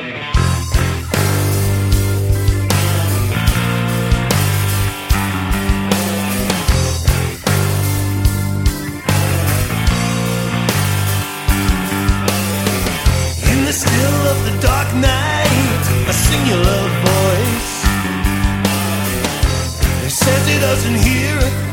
Still of the dark night, a singular voice. He says he doesn't hear it,